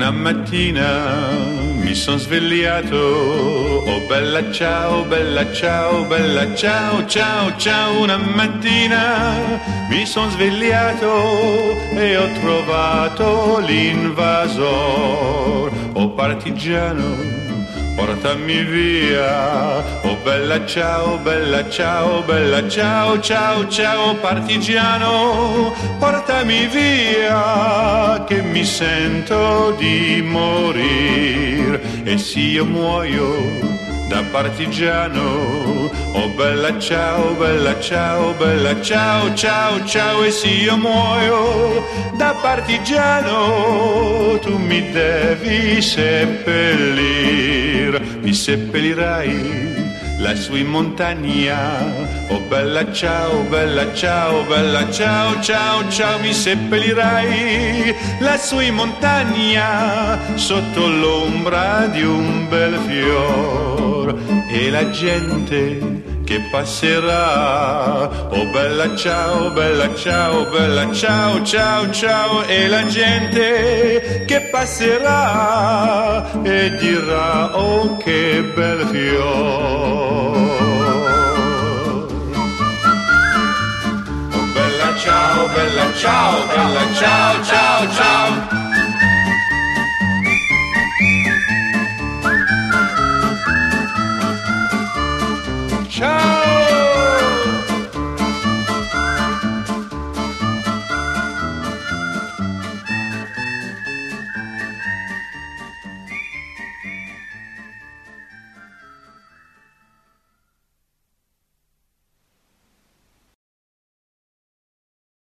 Una mattina mi son svegliato, oh bella ciao, bella ciao, bella ciao, ciao, ciao. Una mattina mi son svegliato e ho trovato l'invasor, oh partigiano, portami via, oh bella ciao, bella ciao, bella ciao, ciao, ciao, partigiano, portami via, che mi sento di morir, e se io muoio da partigiano, oh bella ciao, bella ciao, bella ciao, ciao, ciao, e se io muoio da partigiano, tu mi devi seppellir, mi seppellirai lassù in montagna, oh bella ciao, bella ciao, bella ciao, ciao, ciao, mi seppellirai lassù in montagna, sotto l'ombra di un bel fior, e la gente che passerà, oh bella ciao, bella ciao, bella ciao, ciao, ciao, e la gente che passerà e dirà, oh che bel fior. Oh bella ciao, bella ciao, bella ciao, ciao, ciao.